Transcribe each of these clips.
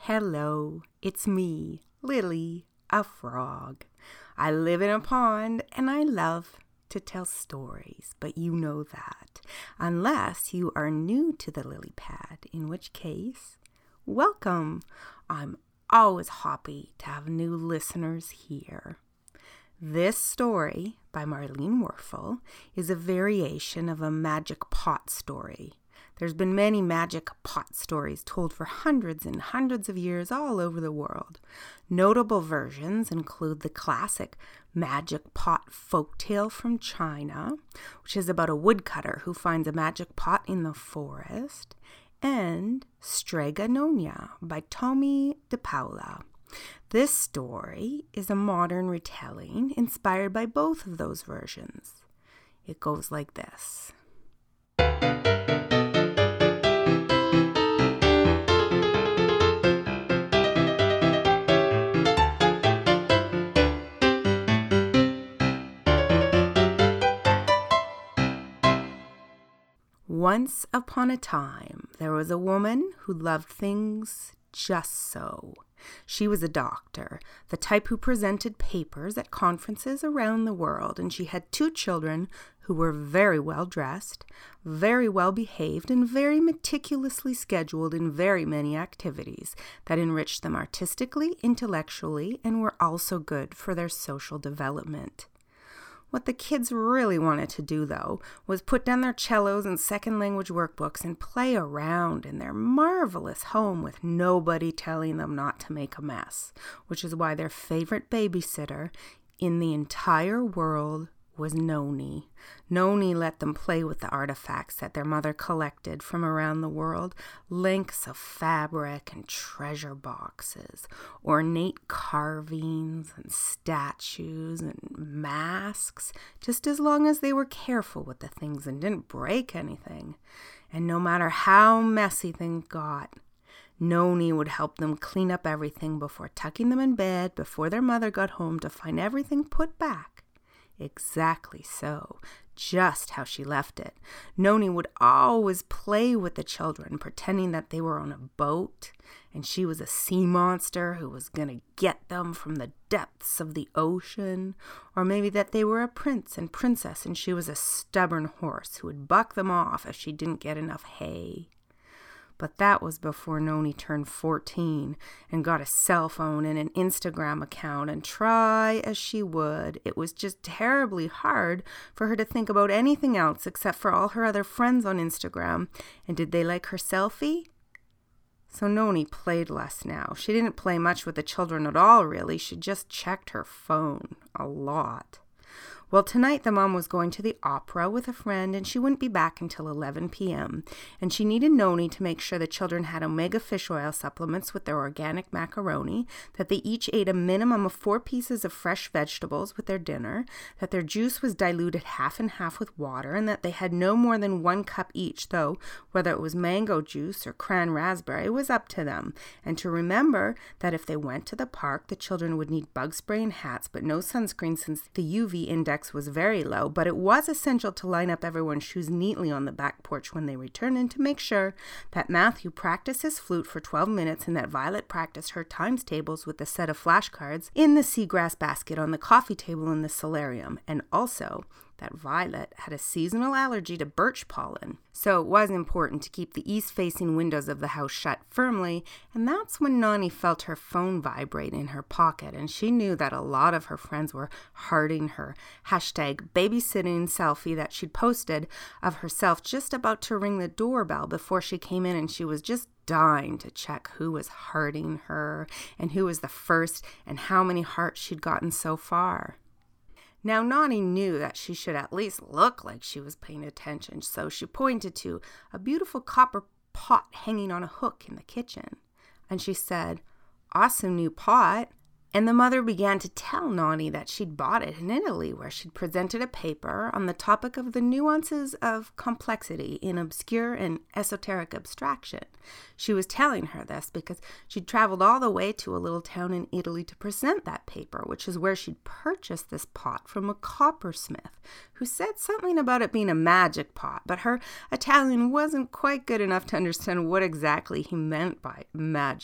Hello, it's me, Lily, a frog. I live in a pond and I love to tell stories, but you know that. Unless you are new to the lily pad, in which case, welcome. I'm always happy to have new listeners here. This story by Marlene Werfel is a variation of a magic pot story. There's been many magic pot stories told for hundreds and hundreds of years all over the world. Notable versions include the classic magic pot folktale from China, which is about a woodcutter who finds a magic pot in the forest, and Strega Nona by Tommy DePaula. This story is a modern retelling inspired by both of those versions. It goes like this. Once upon a time, there was a woman who loved things just so. She was a doctor, the type who presented papers at conferences around the world, and she had 2 children who were very well dressed, very well behaved, and very meticulously scheduled in very many activities that enriched them artistically, intellectually, and were also good for their social development. What the kids really wanted to do, though, was put down their cellos and second language workbooks and play around in their marvelous home with nobody telling them not to make a mess, which is why their favorite babysitter in the entire world was Noni. Noni let them play with the artifacts that their mother collected from around the world, lengths of fabric and treasure boxes, ornate carvings and statues and masks, just as long as they were careful with the things and didn't break anything. And no matter how messy things got, Noni would help them clean up everything before tucking them in bed, before their mother got home to find everything put back exactly so, just how she left it. Noni would always play with the children, pretending that they were on a boat and she was a sea monster who was going to get them from the depths of the ocean, or maybe that they were a prince and princess and she was a stubborn horse who would buck them off if she didn't get enough hay. But that was before Noni turned 14 and got a cell phone and an Instagram account, and try as she would, it was just terribly hard for her to think about anything else except for all her other friends on Instagram. And did they like her selfie? So Noni played less now. She didn't play much with the children at all, really. She just checked her phone a lot. Well, tonight the mom was going to the opera with a friend and she wouldn't be back until 11 p.m. And she needed Noni to make sure the children had omega fish oil supplements with their organic macaroni, that they each ate a minimum of 4 pieces of fresh vegetables with their dinner, that their juice was diluted half and half with water, and that they had no more than 1 cup each, though whether it was mango juice or cran raspberry was up to them. And to remember that if they went to the park, the children would need bug spray and hats, but no sunscreen since the UV index was very low, but it was essential to line up everyone's shoes neatly on the back porch when they returned, and to make sure that Matthew practiced his flute for 12 minutes and that Violet practiced her times tables with a set of flashcards in the seagrass basket on the coffee table in the solarium, and also that Violet had a seasonal allergy to birch pollen. So it was important to keep the east-facing windows of the house shut firmly, and that's when Noni felt her phone vibrate in her pocket, and she knew that a lot of her friends were hearting her #babysitting selfie that she'd posted of herself just about to ring the doorbell before she came in, and she was just dying to check who was hearting her and who was the first and how many hearts she'd gotten so far. Now, Noni knew that she should at least look like she was paying attention, so she pointed to a beautiful copper pot hanging on a hook in the kitchen. And she said, "Awesome new pot." And the mother began to tell Noni that she'd bought it in Italy, where she'd presented a paper on the topic of the nuances of complexity in obscure and esoteric abstraction. She was telling her this because she'd traveled all the way to a little town in Italy to present that paper, which is where she'd purchased this pot from a coppersmith, who said something about it being a magic pot, but her Italian wasn't quite good enough to understand what exactly he meant by magic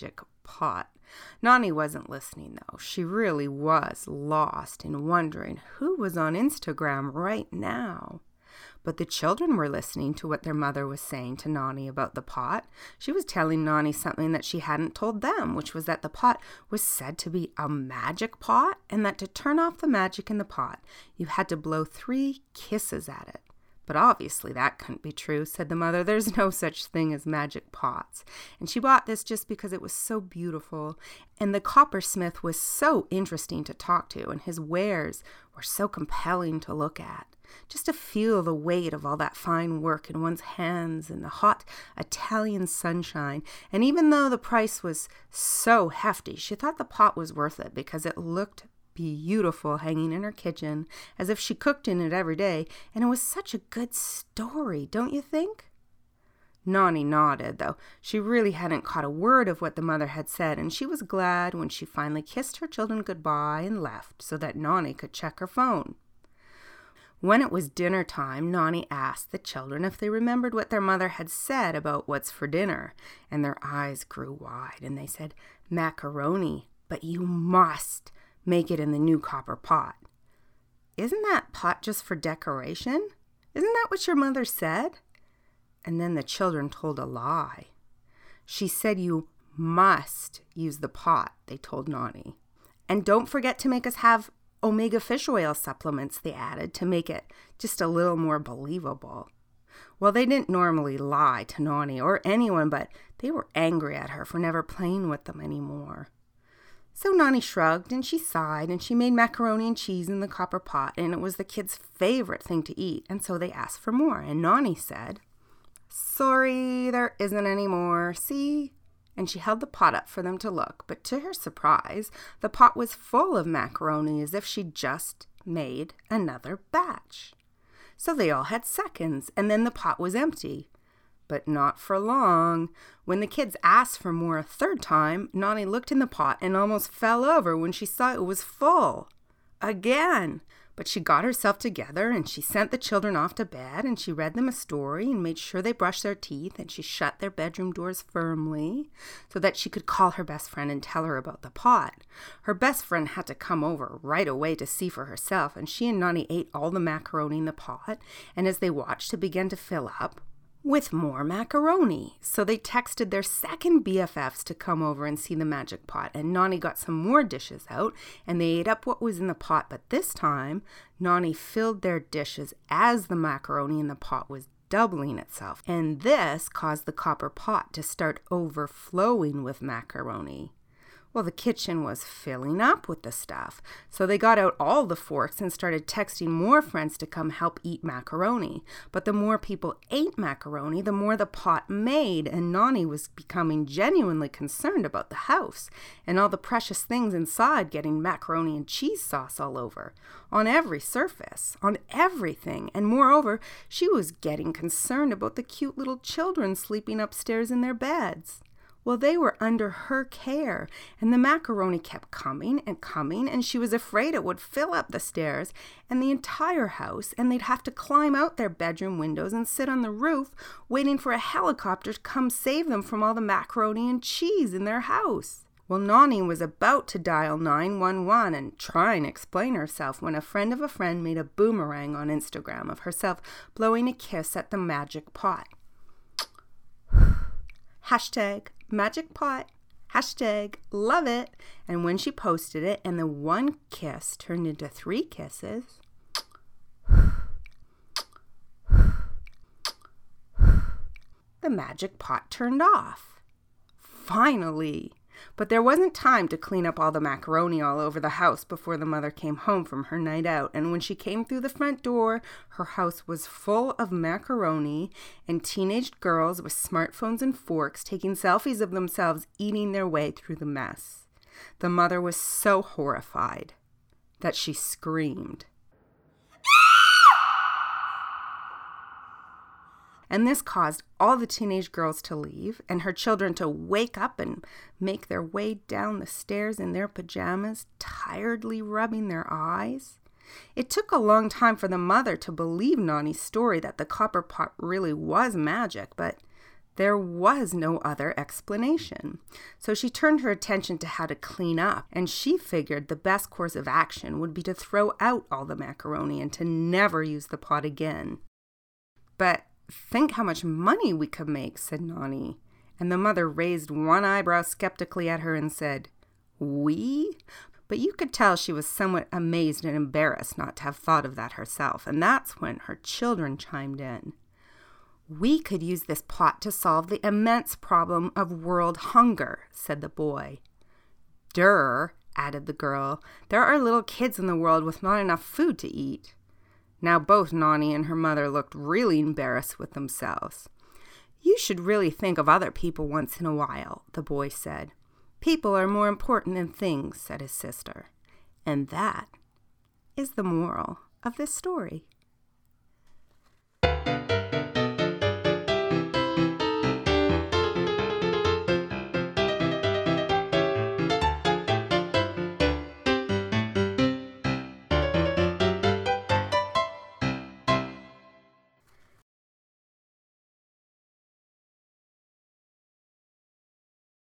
pot. Nani wasn't listening, though. She really was lost in wondering who was on Instagram right now. But the children were listening to what their mother was saying to Nani about the pot. She was telling Nani something that she hadn't told them, which was that the pot was said to be a magic pot, and that to turn off the magic in the pot, you had to blow 3 kisses at it. But obviously that couldn't be true, said the mother. There's no such thing as magic pots. And she bought this just because it was so beautiful, and the coppersmith was so interesting to talk to, and his wares were so compelling to look at. Just to feel the weight of all that fine work in one's hands in the hot Italian sunshine. And even though the price was so hefty, she thought the pot was worth it because it looked beautiful hanging in her kitchen as if she cooked in it every day, and it was such a good story, don't you think? Nani nodded, though she really hadn't caught a word of what the mother had said, and she was glad when she finally kissed her children goodbye and left so that Nani could check her phone. When it was dinner time, Nani asked the children if they remembered what their mother had said about what's for dinner, and their eyes grew wide, and they said, "Macaroni, but you must make it in the new copper pot." "Isn't that pot just for decoration? Isn't that what your mother said?" And then the children told a lie. "She said you must use the pot," they told Nani. "And don't forget to make us have omega fish oil supplements," they added, to make it just a little more believable. Well, they didn't normally lie to Nani or anyone, but they were angry at her for never playing with them anymore. So Nani shrugged, and she sighed, and she made macaroni and cheese in the copper pot, and it was the kids' favorite thing to eat, and so they asked for more, and Nani said, "Sorry, there isn't any more, see?" And she held the pot up for them to look, but to her surprise, the pot was full of macaroni as if she'd just made another batch. So they all had seconds, and then the pot was empty. But not for long. When the kids asked for more a third time, Nani looked in the pot and almost fell over when she saw it was full. Again! But she got herself together, and she sent the children off to bed, and she read them a story and made sure they brushed their teeth, and she shut their bedroom doors firmly so that she could call her best friend and tell her about the pot. Her best friend had to come over right away to see for herself, and she and Nani ate all the macaroni in the pot, and as they watched it began to fill up with more macaroni. So they texted their second BFFs to come over and see the magic pot, and Nani got some more dishes out, and they ate up what was in the pot, but this time Nani filled their dishes as the macaroni in the pot was doubling itself, and this caused the copper pot to start overflowing with macaroni. Well, the kitchen was filling up with the stuff, so they got out all the forks and started texting more friends to come help eat macaroni. But the more people ate macaroni, the more the pot made, and Nani was becoming genuinely concerned about the house and all the precious things inside getting macaroni and cheese sauce all over, on every surface, on everything. And moreover, she was getting concerned about the cute little children sleeping upstairs in their beds. Well, they were under her care, and the macaroni kept coming, and she was afraid it would fill up the stairs and the entire house, and they'd have to climb out their bedroom windows and sit on the roof waiting for a helicopter to come save them from all the macaroni and cheese in their house. Well, Nani was about to dial 911 and try and explain herself when a friend of a friend made a boomerang on Instagram of herself blowing a kiss at the magic pot. Hashtag magic pot, hashtag love it. And when she posted it and the one kiss turned into 3 kisses, the magic pot turned off. Finally! But there wasn't time to clean up all the macaroni all over the house before the mother came home from her night out, and when she came through the front door, her house was full of macaroni and teenage girls with smartphones and forks taking selfies of themselves eating their way through the mess. The mother was so horrified that she screamed. And this caused all the teenage girls to leave and her children to wake up and make their way down the stairs in their pajamas, tiredly rubbing their eyes. It took a long time for the mother to believe Nani's story that the copper pot really was magic, but There was no other explanation. So she turned her attention to how to clean up, and she figured the best course of action would be to throw out all the macaroni and to never use the pot again. "But think how much money we could make," said Nani. And the mother raised one eyebrow skeptically at her and said, "We?" But you could tell she was somewhat amazed and embarrassed not to have thought of that herself, and that's when her children chimed in. "We could use this pot to solve the immense problem of world hunger," said the boy. "Durr," added the girl. "There are little kids in the world with not enough food to eat." Now both Nani and her mother looked really embarrassed with themselves. "You should really think of other people once in a while," the boy said. "People are more important than things," said his sister. And that is the moral of this story.